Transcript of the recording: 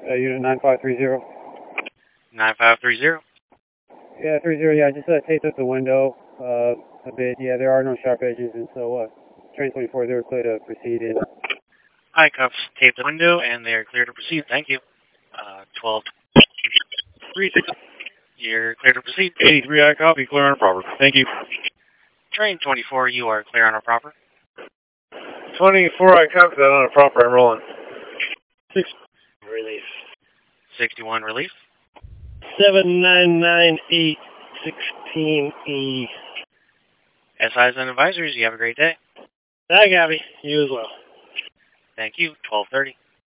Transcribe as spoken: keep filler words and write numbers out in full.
Uh, unit nine five three zero. nine five three zero. Yeah, three zero, yeah, just uh, taped up the window uh, a bit. Yeah, there are no sharp edges, and so uh, train twenty-four, they were clear to proceed in. High cuffs tape the window, and they are clear to proceed. Thank you. Uh, twelve three. You're clear to proceed. eighty-three, I copy. Clear on a proper. Thank you. Train twenty-four, you are clear on a proper. twenty-four, I copy that on a proper. I'm rolling. Six. Release. sixty-one, release. seven nine nine eight sixteen E. S Is and advisors, you have a great day. Hi, Gabby. You as well. Thank you. twelve thirty.